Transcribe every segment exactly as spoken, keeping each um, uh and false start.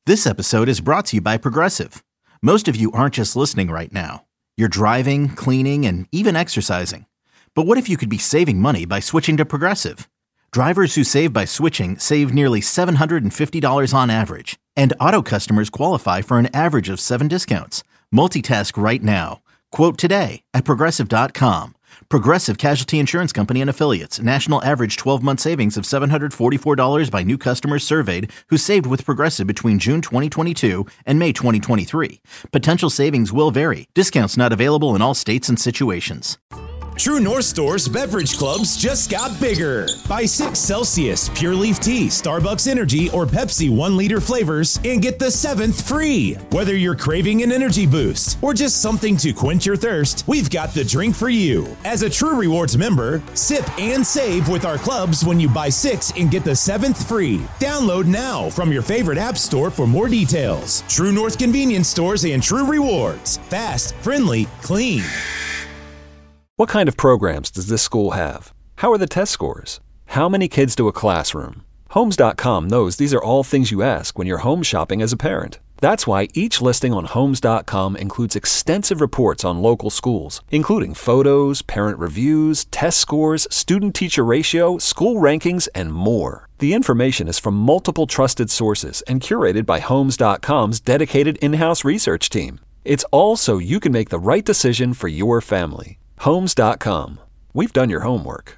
This episode is brought to you by Progressive. Most of you aren't just listening right now. You're driving, cleaning, and even exercising. But what if you could be saving money by switching to Progressive? Drivers who save by switching save nearly seven hundred fifty dollars on average. And auto customers qualify for an average of seven discounts. Multitask right now. Quote today at Progressive dot com. Progressive Casualty Insurance Company and Affiliates. National average twelve-month savings of seven hundred forty-four dollars by new customers surveyed who saved with Progressive between June twenty twenty-two and May twenty twenty-three. Potential savings will vary. Discounts not available in all states and situations. True North Store's beverage clubs just got bigger. Buy six Celsius, Pure Leaf Tea, Starbucks Energy, or Pepsi one liter flavors and get the seventh free. Whether you're craving an energy boost or just something to quench your thirst, we've got the drink for you. As a True Rewards member, sip and save with our clubs when you buy six and get the seventh free. Download now from your favorite app store for more details. True North Convenience Stores and True Rewards. Fast, friendly, clean. What kind of programs does this school have? How are the test scores? How many kids do a classroom? Homes dot com knows these are all things you ask when you're home shopping as a parent. That's why each listing on Homes dot com includes extensive reports on local schools, including photos, parent reviews, test scores, student-teacher ratio, school rankings, and more. The information is from multiple trusted sources and curated by Homes dot com's dedicated in-house research team. It's all so you can make the right decision for your family. Homes dot com. We've done your homework.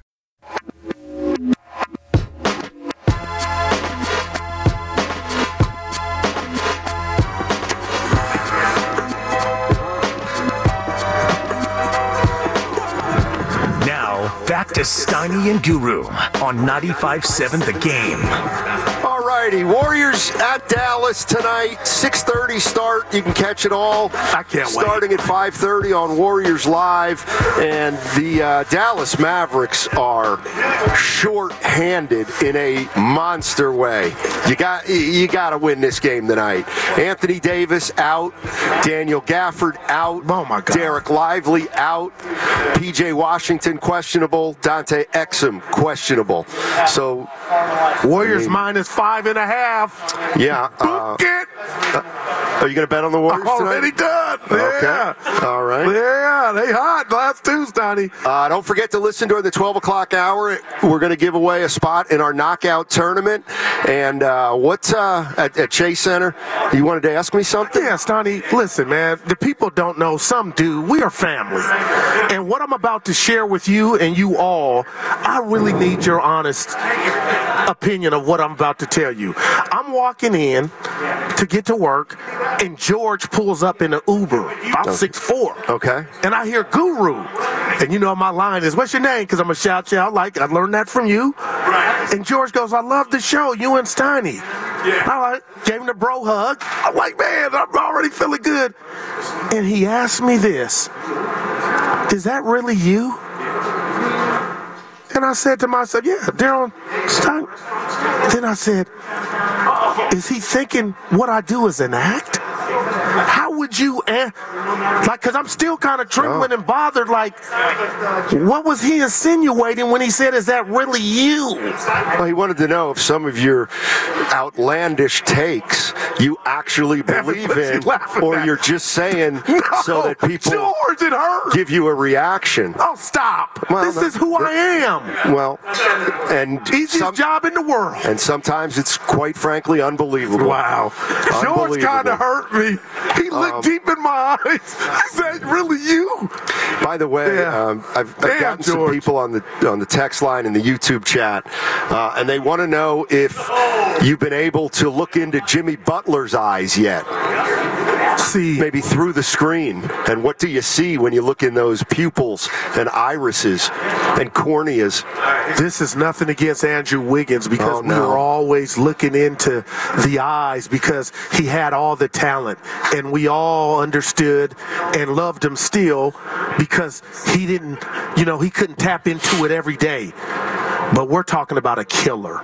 Now, back to Steiny and Guru on ninety-five point seven The Game. Alrighty, Warriors at Dallas tonight, six thirty start. You can catch it all. I can't wait. Starting at five thirty on Warriors Live. And the uh, Dallas Mavericks are short-handed in a monster way. You got you got to win this game tonight. Anthony Davis out, Daniel Gafford out, oh my God. Derek Lively out, P J Washington questionable, Dante Exum questionable. So Warriors I mean, minus five and a half. Yeah. Uh, Book it. Uh, are you going to bet on the Warriors I'm already tonight? done. Okay. Yeah. All right. Yeah, they hot last Tuesday. Uh, don't forget to listen during the twelve o'clock hour. We're going to give away a spot in our knockout tournament. And uh, what uh, at, at Chase Center? You wanted to ask me something? Yeah, Stoney, listen, man. The people don't know. Some do. We are family. And what I'm about to share with you and you all, I really need your honest opinion of what I'm about to tell you. I'm walking in to get to work, and George pulls up in an Uber, about six foot four. Okay. And I hear Guru. And you know my line is, what's your name? Because I'm going to shout you out like I learned that from you. Right. And George goes, I love the show, you and Steiny. Yeah. I like, gave him the bro hug. I'm like, man, I'm already feeling good. And he asked me this, is that really you? And I said to myself, yeah, Daryl Stein. Then I said, is he thinking what I do is an act? How would you, eh, like, because I'm still kind of trembling and bothered, like, what was he insinuating when he said, is that really you? Well, he wanted to know if some of your outlandish takes you actually believe in, or you're just saying no, so that people George, it hurt. give you a reaction. Oh, stop. Well, this that, is who that, I am. Well, and easiest some, job in the world. And sometimes it's quite frankly unbelievable. Wow. George kind of hurt me. He looked um, deep in my eyes. Is that really you? By the way, yeah. um, I've, I've Damn, gotten George. some people on the on the text line and the YouTube chat, uh, and they want to know if you've been able to look into Jimmy Butler's eyes yet. See, maybe through the screen, and what do you see when you look in those pupils and irises and corneas? This is nothing against Andrew Wiggins, because oh, no. we were always looking into the eyes because he had all the talent, and we all understood and loved him still because he didn't, you know, he couldn't tap into it every day. But we're talking about a killer.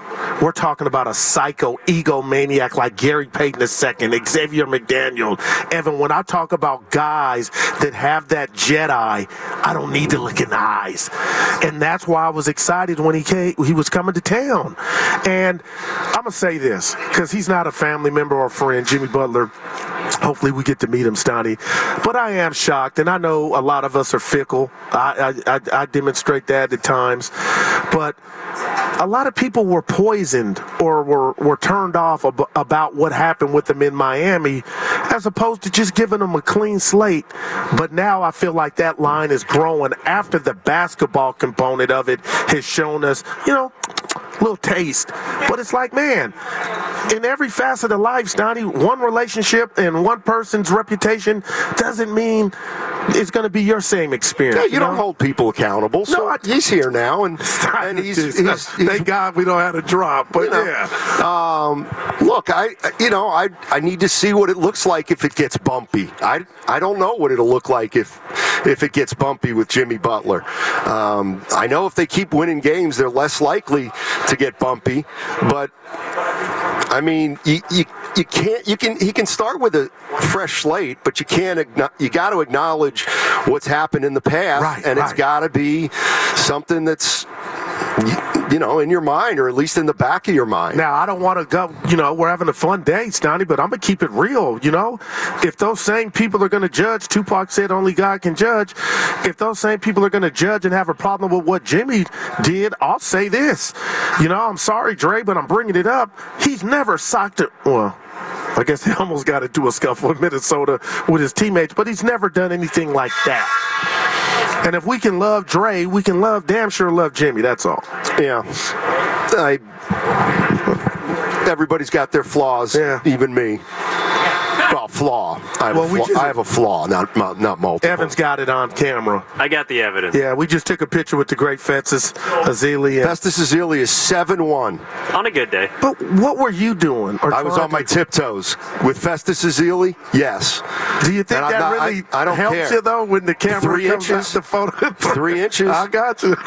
we're talking about a psycho egomaniac like Gary Payton the second, Xavier McDaniel. Evan, when I talk about guys that have that Jedi, I don't need to look in the eyes. And that's why I was excited when he came, he was coming to town. And I'm going to say this, because he's not a family member or a friend, Jimmy Butler. Hopefully we get to meet him, Stoney. But I am shocked, and I know a lot of us are fickle. I, I, I, I demonstrate that at times. But a lot of people were poisoned or were, were turned off ab- about what happened with them in Miami, as opposed to just giving them a clean slate. But now I feel like that line is growing after the basketball component of it has shown us, you know, a little taste. But it's like, man, in every facet of life, Stoney, one relationship and one person's reputation doesn't mean it's going to be your same experience. Yeah, you, you don't know? hold people accountable. So No, I- he's here now, and, and he's, he's, he's Thank God we don't have to drop, but you know, yeah. Um, look, I you know I I need to see what it looks like if it gets bumpy. I I don't know what it'll look like if if it gets bumpy with Jimmy Butler. Um, I know if they keep winning games, they're less likely to get bumpy. But I mean, you you, you can't you can he can start with a fresh slate, but you can't you got to acknowledge what's happened in the past, Right, and right. it's got to be something that's, you know, in your mind, or at least in the back of your mind. Now, I don't want to go, you know, we're having a fun day, Stoney, but I'm going to keep it real, you know? If those same people are going to judge, Tupac said only God can judge, if those same people are going to judge and have a problem with what Jimmy did, I'll say this. You know, I'm sorry, Dre, but I'm bringing it up. He's never socked it. Well, I guess he almost got into a scuffle in Minnesota with his teammates, but he's never done anything like that. And if we can love Dre, we can love, damn sure love Jimmy. That's all. Yeah. I, everybody's got their flaws, Yeah. even me. Well, flaw. I have, Well, a, we flaw. just- I have a flaw, not not not multiple. Evan's got it on camera. I got the evidence. Yeah, we just took a picture with the great Festus Ezeli. And, Festus Ezeli is seven one. On a good day. but what were you doing? Or I was trying on my to- tiptoes with Festus Ezeli. Yes, Do you think And I'm that not- I- really I don't helps care. you, though, when the camera Three comes inches. out the photo? Three inches. I got you.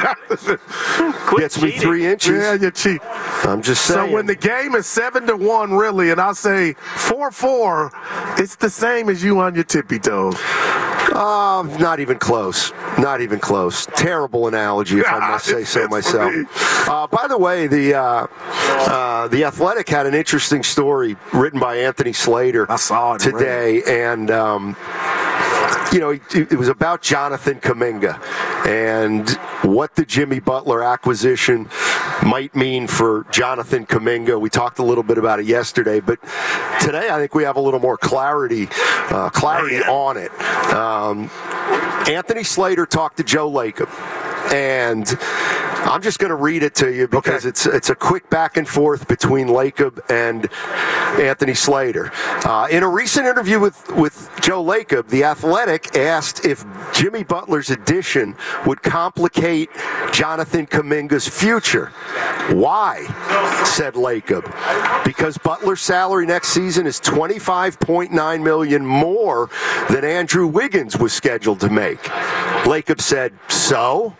Quit gets me cheating. three inches. Yeah, you cheat. I'm just So saying. when the game is seven to one, really, and I say four four, it's the same as you on your tippy toes. Uh, not even close. Not even close. Terrible analogy, if I must say It so fits for myself. me. Uh, by the way, the uh, uh, the Athletic had an interesting story written by Anthony Slater I saw it, today, and um, you know, it, it was about Jonathan Kuminga and what the Jimmy Butler acquisition might mean for Jonathan Kuminga. We talked a little bit about it yesterday, but today I think we have a little more clarity, uh, clarity on it. Um, Anthony Slater talked to Joe Lacob, and I'm just going to read it to you because Okay. it's it's a quick back and forth between Lacob and Anthony Slater. Uh, in a recent interview with, with Joe Lacob, The Athletic asked if Jimmy Butler's addition would complicate Jonathan Kuminga's future. Why? Said Lacob. Because Butler's salary next season is twenty-five point nine million dollars more than Andrew Wiggins was scheduled to make. Lacob said, so?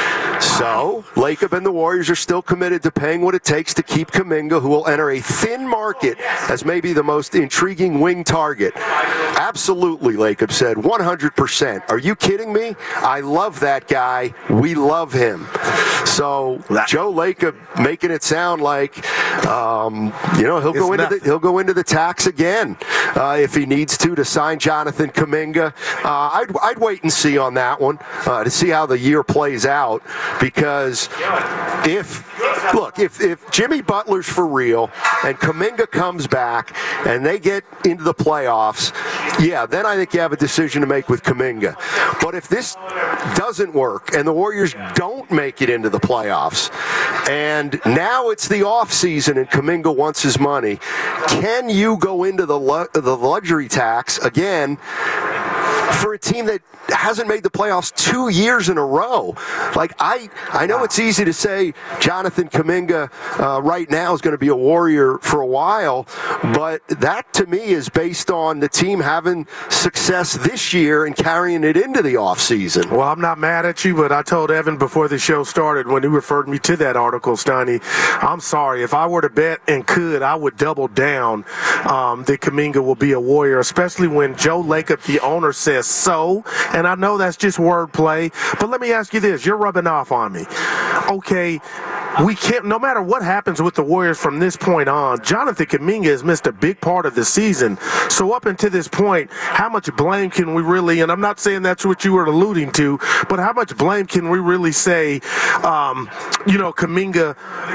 So, Lacob and the Warriors are still committed to paying what it takes to keep Kuminga, who will enter a thin market as maybe the most intriguing wing target. Absolutely, Lacob said, one hundred percent. Are you kidding me? I love that guy. We love him. So, Joe Lacob making it sound like, um, you know, he'll go It's into the, nothing. he'll go into the tax again uh, if he needs to to sign Jonathan Kuminga. Uh, I'd, I'd wait and see on that one uh, to see how the year plays out, because if look if if Jimmy Butler's for real and Kuminga comes back and they get into the playoffs, yeah, then I think you have a decision to make with Kuminga. But if this doesn't work and the Warriors don't make it into the playoffs, and now it's the off season and Kuminga wants his money, can you go into the lu- the luxury tax again for a team that hasn't made the playoffs two years in a row. Like, I, I know it's easy to say Jonathan Kuminga uh, right now is going to be a Warrior for a while, but that to me is based on the team having success this year and carrying it into the offseason. Well, I'm not mad at you, but I told Evan before the show started when he referred me to that article, Steiny, I'm sorry. If I were to bet and could, I would double down um, that Kuminga will be a Warrior, especially when Joe Lacob, the owner, says so. And I know that's just wordplay, but let me ask you this. You're rubbing off on me. Okay, we can't, no matter what happens with the Warriors from this point on, Jonathan Kuminga has missed a big part of the season. So up until this point, how much blame can we really, and I'm not saying that's what you were alluding to, but how much blame can we really say, um, you know, Kuminga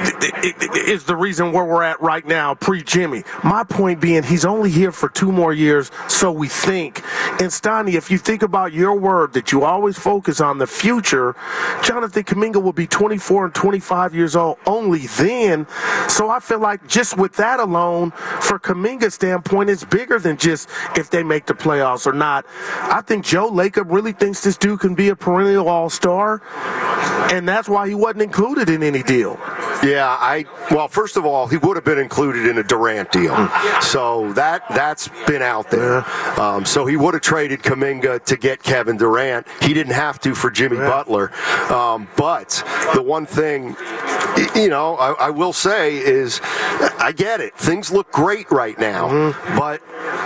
is the reason where we're at right now, pre-Jimmy? My point being, he's only here for two more years, so we think. And Steiny, if you think about your word that you always focus on the future, Jonathan Kuminga will be twenty-four and twenty-five years old only then. So I feel like just with that alone, for Kuminga's standpoint, it's bigger than just if they make the playoffs or not. I think Joe Lacob really thinks this dude can be a perennial all-star, and that's why he wasn't included in any deal. Yeah, I well, first of all, he would have been included in a Durant deal, so that that's been out there. Um, so he would have traded Kuminga to get Kevin Durant. He didn't have to for Jimmy yeah. Butler. Um, but the one thing, you know, I, I will say is, I get it. Things look great right now, mm-hmm. but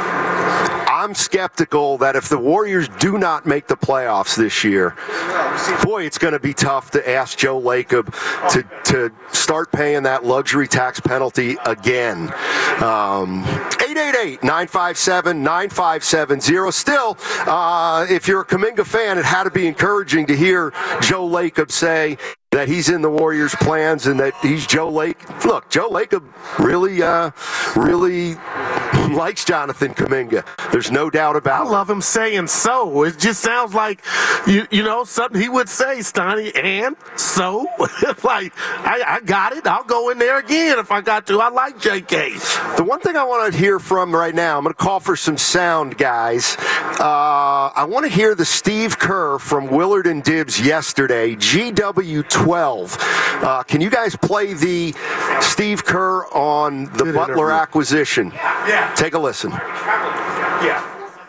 I'm skeptical that if the Warriors do not make the playoffs this year, boy, it's going to be tough to ask Joe Lacob to to start paying that luxury tax penalty again. Um, eight eight eight, nine five seven, nine five seven zero. Still, uh, if you're a Kuminga fan, it had to be encouraging to hear Joe Lacob say that he's in the Warriors' plans and that he's Joe Lake. Look, Joe Lacob really, uh, really likes Jonathan Kuminga. There's no doubt about it. I love him saying so. It just sounds like, you you know, something he would say, Steiny, and so? like, I, I got it. I'll go in there again if I got to. I like J K. The one thing I want to hear from right now, I'm going to call for some sound, guys. Uh, I want to hear the Steve Kerr from Willard and Dibbs yesterday, G W twelve. Uh, can you guys play the Steve Kerr on the Good Butler interview. acquisition? Yeah. Take a listen. Yeah.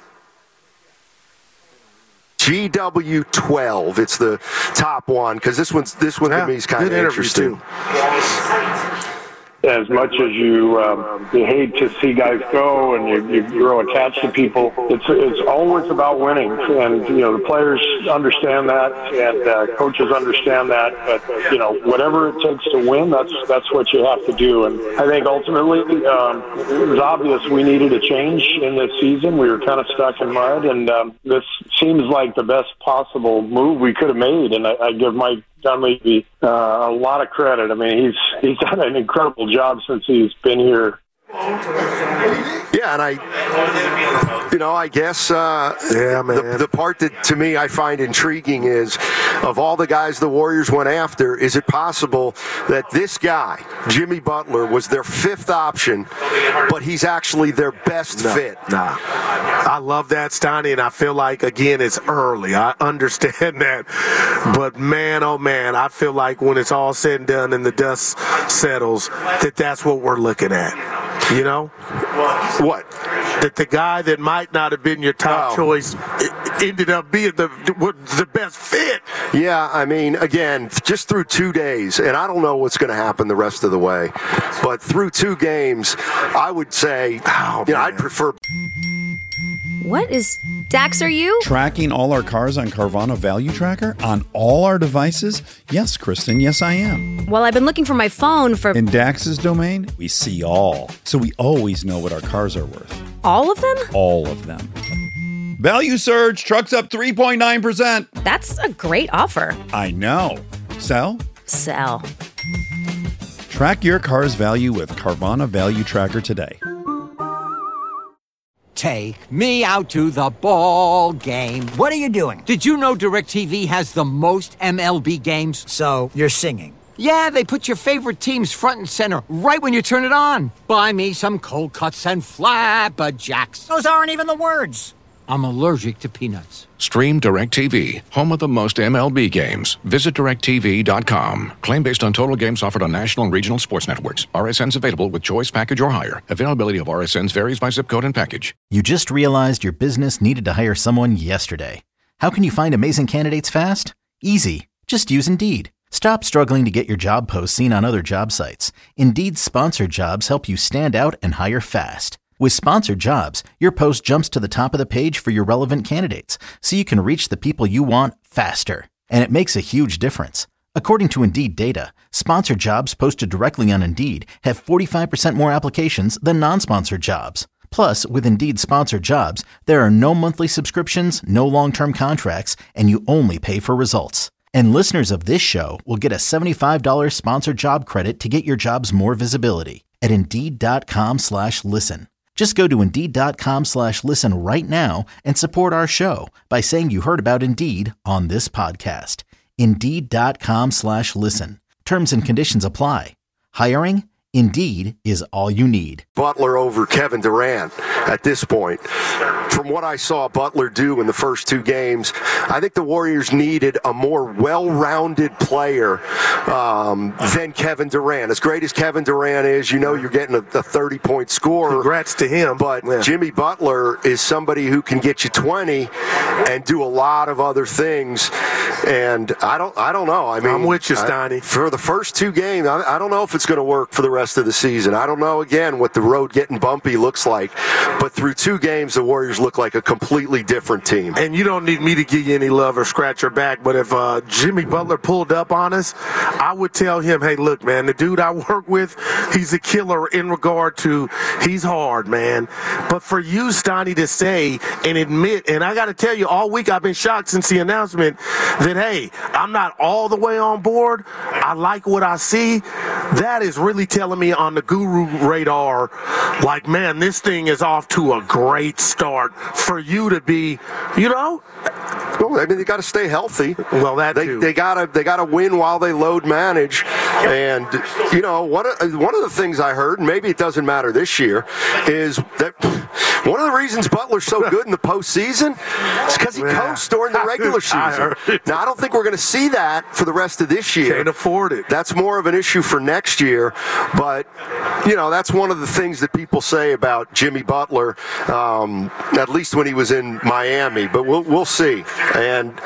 G W twelve. It's the top one because this one's this one yeah, to me is kind of interesting. Too. As much as you um, you hate to see guys go and you, you grow attached to people, it's it's always about winning, and you know the players understand that, and uh, coaches understand that. But you know whatever it takes to win, that's that's what you have to do. And I think ultimately um, it was obvious we needed a change in this season. We were kind of stuck in mud, and um, this seems like the best possible move we could have made. And I, I give Mike Dunleavy uh, a lot of credit. I mean, he's he's done an incredible job since he's been here. Yeah, and I, you know, I guess uh, yeah, man. The, the part that to me I find intriguing is, of all the guys the Warriors went after, is it possible that this guy, Jimmy Butler, was their fifth option, but he's actually their best no, fit? Nah. I love that, Steiny, and I feel like, again, it's early. I understand that. But, man, oh, man, I feel like when it's all said and done and the dust settles, that that's what we're looking at. You know? What? That the guy that might not have been your top oh. choice ended up being the the best fit. Yeah, I mean, again, just through two days, and I don't know what's going to happen the rest of the way, but through two games, I would say, oh, you know, I'd prefer. What is Dax, are you? Tracking all our cars on Carvana Value Tracker on all our devices? Yes, Kristen, yes, I am. Well, I've been looking for my phone for... In Dax's domain, we see all. So we always know what our cars are worth. All of them? All of them. Value surge, trucks up three point nine percent. That's a great offer. I know. Sell? Sell. Track your car's value with Carvana Value Tracker today. Take me out to the ball game. What are you doing? Did you know DirecTV has the most M L B games? So, you're singing? Yeah, they put your favorite teams front and center right when you turn it on. Buy me some cold cuts and flapjacks. Those aren't even the words. I'm allergic to peanuts. Stream DirecTV, home of the most M L B games. Visit direct T V dot com. Claim based on total games offered on national and regional sports networks. R S Ns available with choice package or higher. Availability of R S Ns varies by zip code and package. You just realized your business needed to hire someone yesterday. How can you find amazing candidates fast? Easy. Just use Indeed. Stop struggling to get your job posts seen on other job sites. Indeed's sponsored jobs help you stand out and hire fast. With sponsored jobs, your post jumps to the top of the page for your relevant candidates, so you can reach the people you want faster. And it makes a huge difference. According to Indeed data, sponsored jobs posted directly on Indeed have forty-five percent more applications than non-sponsored jobs. Plus, with Indeed sponsored jobs, there are no monthly subscriptions, no long-term contracts, and you only pay for results. And listeners of this show will get a seventy-five dollars sponsored job credit to get your jobs more visibility at Indeed.com slash listen. Just go to Indeed.com slash listen right now and support our show by saying you heard about Indeed on this podcast. Indeed.com slash listen. Terms and conditions apply. Hiring? Indeed is all you need. Butler over Kevin Durant at this point. From what I saw Butler do in the first two games, I think the Warriors needed a more well-rounded player um, than Kevin Durant. As great as Kevin Durant is, you know you're getting a thirty-point scorer. Congrats to him. But yeah. Jimmy Butler is somebody who can get you twenty and do a lot of other things. And I don't I don't know. I mean, I'm with you, Steiny. I, for the first two games, I, I don't know if it's going to work for the rest of the season. I don't know, again, what the road getting bumpy looks like. But through two games, the Warriors look like a completely different team. And you don't need me to give you any love or scratch your back, but if uh, Jimmy Butler pulled up on us, I would tell him, hey, look, man, the dude I work with, he's a killer in regard to he's hard, man. But for you, Steiny, to say and admit, and I got to tell you, all week I've been shocked since the announcement that, hey, I'm not all the way on board. I like what I see. That is really telling me on the Guru radar, like, man, this thing is off to a great start for you to be, you know. Well, I mean, they got to stay healthy. Well, that they too. they got to they got to win while they load manage. And you know, one of, one of the things I heard, and maybe it doesn't matter this year, is that one of the reasons Butler's so good in the postseason is because he yeah. coasts during the regular season. I now, I don't think we're going to see that for the rest of this year. Can't afford it. That's more of an issue for next year. But you know, that's one of the things that people say about Jimmy Butler, um, at least when he was in Miami. But we'll we'll see. And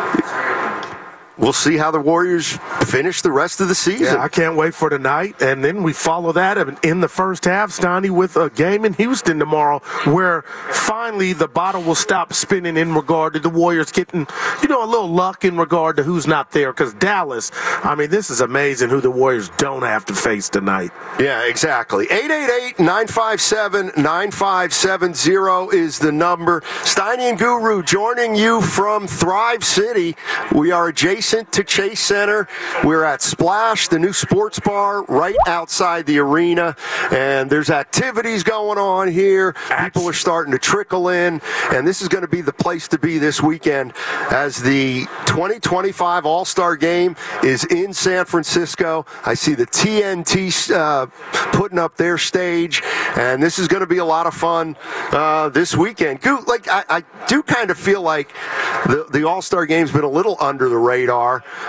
we'll see how the Warriors finish the rest of the season. Yeah, I can't wait for tonight. And then we follow that in the first half, Steiny, with a game in Houston tomorrow where finally the bottle will stop spinning in regard to the Warriors getting, you know, a little luck in regard to who's not there. Because Dallas, I mean, this is amazing who the Warriors don't have to face tonight. Yeah, exactly. eight eight eight, nine five seven, nine five seven zero is the number. Steiny and Guru joining you from Thrive City. We are adjacent to Chase Center. We're at Splash, the new sports bar right outside the arena, and there's activities going on here. People are starting to trickle in, and this is going to be the place to be this weekend as the twenty twenty-five All-Star Game is in San Francisco. I see the T N T uh, putting up their stage, and this is going to be a lot of fun uh, this weekend. Like I, I do kind of feel like the, the All-Star Game's been a little under the radar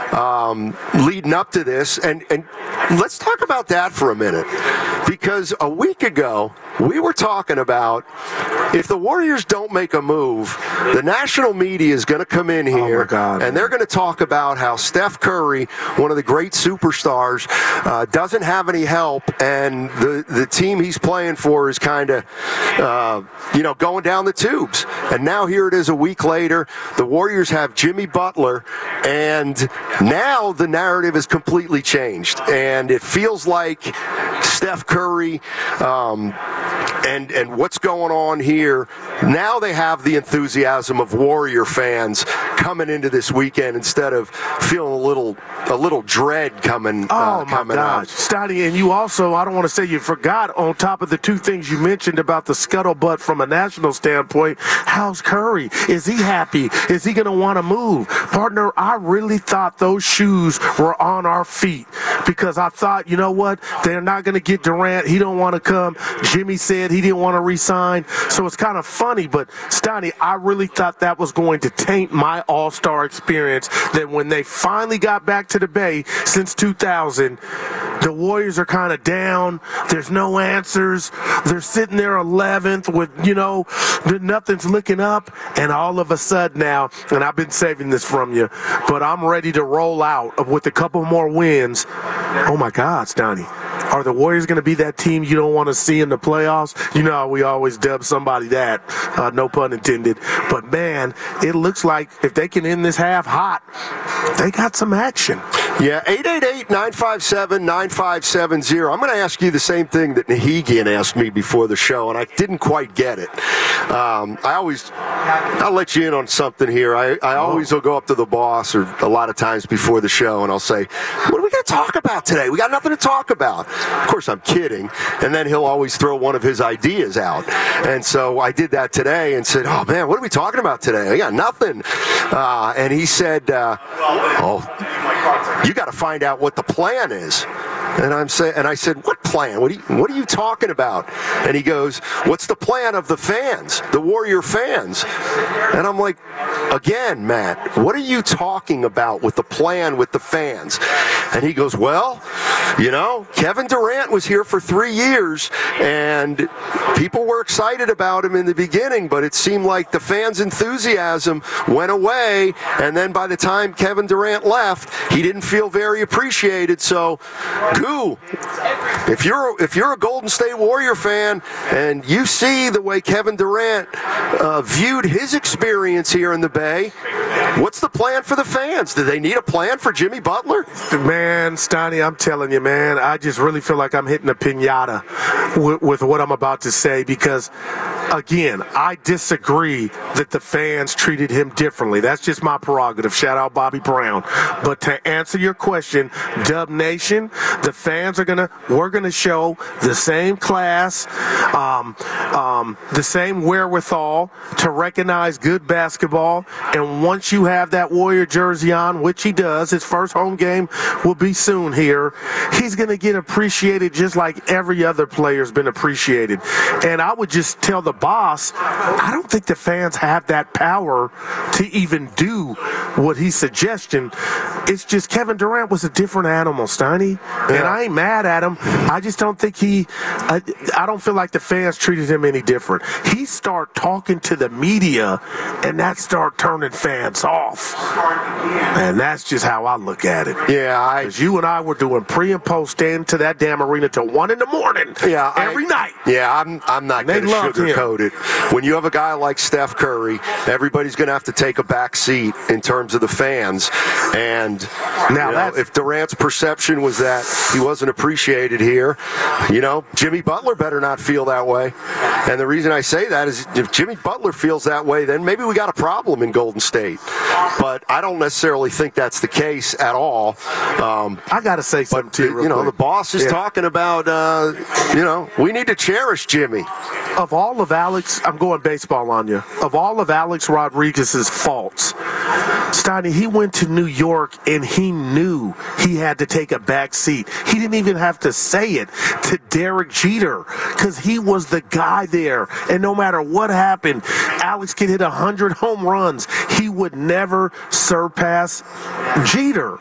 um, leading up to this, and, and let's talk about that for a minute, because a week ago we were talking about if the Warriors don't make a move, the national media is going to come in here, oh and they're going to talk about how Steph Curry, one of the great superstars, uh, doesn't have any help, and the, the team he's playing for is kind of, uh, you know, going down the tubes. And now here it is a week later. The Warriors have Jimmy Butler, and now the narrative is completely changed. And it feels like Steph Curry um, and, and what's going on here, now they have the enthusiasm of Warrior fans coming into this weekend instead of feeling a little a little dread coming uh, oh coming my out. gosh, Steiny, and you also, I don't want to say you forgot, on top of the two things you mentioned about the scuttlebutt from a national standpoint, how's Curry? Is he happy? Is he going to want to move? Partner, I really thought those shoes were on our feet because I thought, you know what, they're not going to get Durant. He don't want to come. Jimmy said said he didn't want to resign. So it's kind of funny, but Stoney, I really thought that was going to taint my All-Star experience, that when they finally got back to the Bay since two thousand, the Warriors are kind of down. There's no answers. They're sitting there eleventh with, you know, nothing's looking up. And all of a sudden now, and I've been saving this from you, but I'm ready to roll out with a couple more wins. Oh, my God, Stoney. Are the Warriors going to be that team you don't want to see in the playoffs? You know how we always dub somebody that, uh, no pun intended. But, man, it looks like if they can end this half hot, they got some action. Yeah, eight eight eight, nine five seven, nine five seven zero. I'm going to ask you the same thing that Nahigian asked me before the show, and I didn't quite get it. Um, I always, I'll let you in on something here. I, I always will go up to the boss, or a lot of times before the show, and I'll say, what are we going to talk about today? We got nothing to talk about. Of course, I'm kidding. And then he'll always throw one of his ideas out. And so I did that today and said, oh, man, what are we talking about today? I got nothing. Uh, and he said, uh, oh, you got to find out what the plan is. And I'm say, and I said, what plan? What are, you, what are you talking about? And he goes, what's the plan of the fans, the Warrior fans? And I'm like, again, Matt, what are you talking about with the plan with the fans? And he goes, well, you know, Kevin Durant was here for three years, and people were excited about him in the beginning, but it seemed like the fans' enthusiasm went away, and then by the time Kevin Durant left, he didn't feel very appreciated. So, Goo, if you're if you're a Golden State Warrior fan and you see the way Kevin Durant uh, viewed his experience here in the Bay, what's the plan for the fans? Do they need a plan for Jimmy Butler? Man, Stoney, I'm telling you, man, I just really feel like I'm hitting a piñata with, with what I'm about to say because, again, I disagree that the fans treated him differently. That's just my prerogative. Shout out Bobby Brown. But to answer your question, Dub Nation, the fans are going to, we're going to show the same class, um, um, the same wherewithal to recognize good basketball. And once you have that Warrior jersey on, which he does, his first home game will be soon here, he's going to get appreciated just like every other player's been appreciated. And I would just tell the boss, I don't think the fans have that power to even do what he's suggesting. It's just Kevin Durant was a different animal, Steiny. Yeah. And I ain't mad at him. I just don't think he, I, I don't feel like the fans treated him any different. He start talking to the media, and that start turning fans off. And that's just how I look at it. Yeah, Because you and I were doing pre and post stand to that damn arena till one in the morning. Yeah, every I, night. Yeah, I'm I'm not going to sugarcoat it. When you have a guy like Steph Curry, everybody's going to have to take a back seat in terms of the fans. And now, you know, if Durant's perception was that he wasn't appreciated here, you know, Jimmy Butler better not feel that way. And the reason I say that is if Jimmy Butler feels that way, then maybe we got a problem in Golden State. But I don't necessarily think that's the case at all. Um, I got to say something but, to you real You know, quick. the boss is yeah. talking about, uh, you know, we need to cherish Jimmy. Of all of Alex, I'm going baseball on you. Of all of Alex Rodriguez's faults, Steiny, he went to New York and he knew he had to take a back seat. He didn't even have to say it to Derek Jeter because he was the guy there. And no matter what happened, Alex could hit one hundred home runs. He would never surpass Jeter.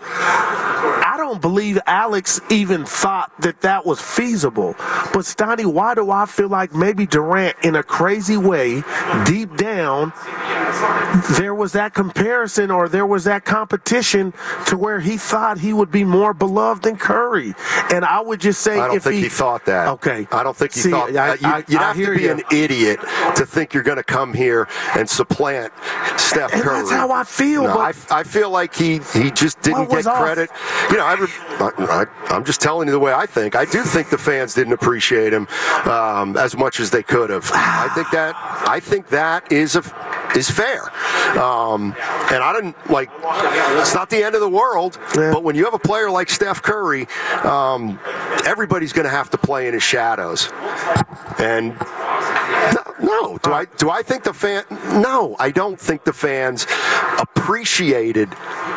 I don't believe Alex even thought that that was feasible. But, Steiny, why do I feel like maybe Durant, in a crazy way, deep down, there was that comparison or there was that competition to where he thought he would be more beloved than Curry. And I would just say I don't if think he, he thought that. Okay. I don't think he See, thought I, that. You, I, you'd I have to be you. an idiot to think you're going to come here and supplant Steph and Curry. That's how I feel. No, but I, I feel like he, he just didn't get off? credit. You know, I, I, I'm just telling you the way I think. I do think the fans didn't appreciate him um, as much as they could have. I think that I think that is a, is fair. Um, and I didn't like. It's not the end of the world, yeah. But when you have a player like Steph Curry, um, everybody's going to have to play in his shadows. And no, no, do I do I think the fan? No, I don't think the fans appreciated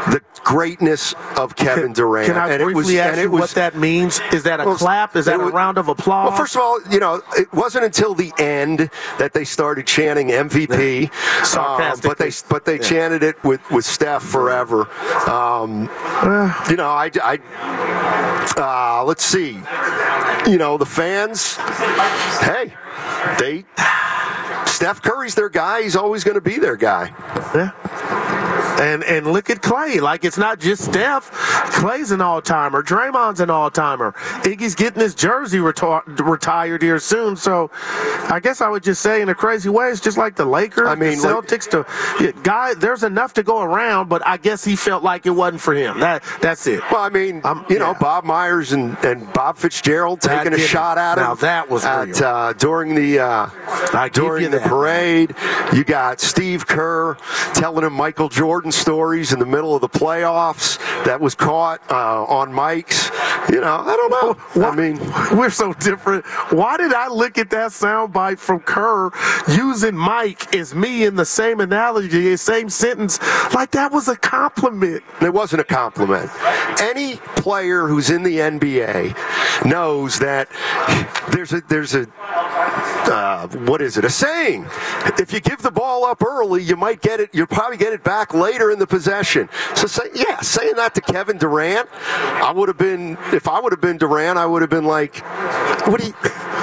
the greatness of Kevin can, Durant. Can I and briefly it was, ask and it you was, what that means? Is that a well, clap? Is that was, a round of applause? Well, first of all, you know, it wasn't until the end that they started chanting M V P. uh, but they but they yeah. chanted it with, with Steph forever. Um, you know, I, I uh, let's see. You know, the fans, hey, they Steph Curry's their guy. He's always going to be their guy. Yeah. And and look at Clay. Like, it's not just Steph. Clay's an all-timer. Draymond's an all-timer. Iggy's getting his jersey reti- retired here soon. So I guess I would just say, in a crazy way, it's just like the Lakers, I mean, the Celtics. Like, to, yeah, guy, there's enough to go around, but I guess he felt like it wasn't for him. That That's it. Well, I mean, um, you yeah. know, Bob Myers and, and Bob Fitzgerald taking a shot at him. Now, that was at, real. Uh, during the, uh, during the parade. You got Steve Kerr telling him Michael Jordan stories in the middle of the playoffs that was caught uh, on mics. You know, I don't know. Why, I mean, we're so different. Why did I look at that soundbite from Kerr using Mike as me in the same analogy, same sentence, like that was a compliment? It wasn't a compliment. Any player who's in the N B A knows that there's a there's a uh, what is it? A saying. If you give the ball up early, you might get it. You'll probably get it back later in the possession. So, say, yeah, saying that to Kevin Durant, I would have been. If I would have been Durant, I would have been like, "What do you?"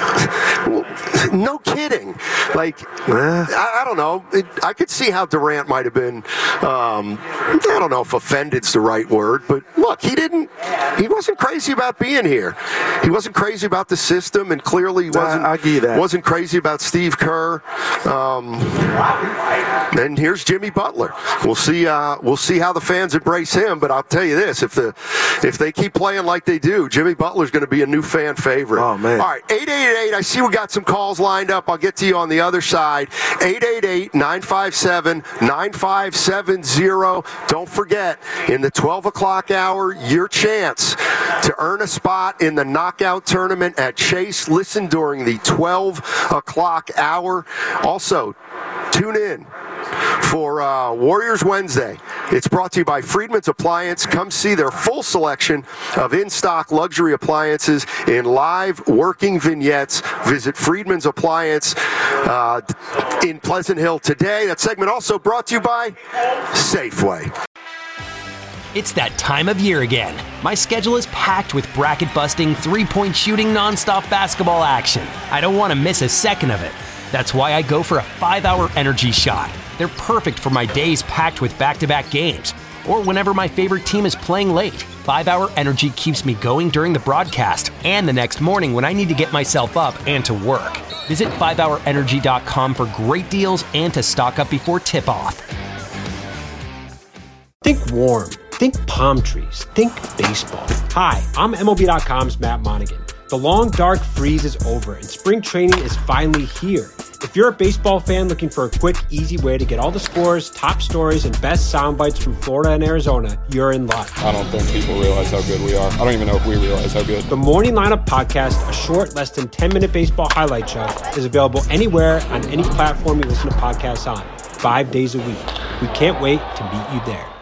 No kidding. Like, I, I don't know. It, I could see how Durant might have been. Um, I don't know if offended's the right word, but look, he didn't. He wasn't crazy about being here. He wasn't crazy about the system, and clearly wasn't. I, I get that. Wasn't crazy about Steve Kerr. Um, and here's Jimmy Butler. We'll see. Uh, we'll see how the fans embrace him. But I'll tell you this: if the if they keep playing like they do, Jimmy Butler's going to be a new fan favorite. Oh man! All right, eight eight eight. I see we got some calls lined up. I'll get to you on the other side. eight eight eight, nine five seven, nine five seven zero. Don't forget, in the twelve o'clock hour, your chance to earn a spot in the knockout tournament at Chase. Listen during the twelve o'clock hour. Also, tune in for uh, Warriors Wednesday. It's brought to you by Friedman's Appliance. Come see their full selection of in-stock luxury appliances in live working vignettes. Visit Friedman's Appliance uh, in Pleasant Hill today. That segment also brought to you by Safeway. It's that time of year again. My schedule is packed with bracket-busting, three-point shooting, nonstop basketball action. I don't want to miss a second of it. That's why I go for a five-hour energy shot. They're perfect for my days packed with back-to-back games, or whenever my favorite team is playing late. five-hour energy keeps me going during the broadcast and the next morning when I need to get myself up and to work. Visit five hour energy dot com for great deals and to stock up before tip-off. Think warm. Think palm trees. Think baseball. Hi, I'm M L B dot com's Matt Monaghan. The long, dark freeze is over, and spring training is finally here. If you're a baseball fan looking for a quick, easy way to get all the scores, top stories, and best sound bites from Florida and Arizona, you're in luck. I don't think people realize how good we are. I don't even know if we realize how good. The Morning Lineup Podcast, a short, less than ten-minute baseball highlight show, is available anywhere on any platform you listen to podcasts on, five days a week. We can't wait to meet you there.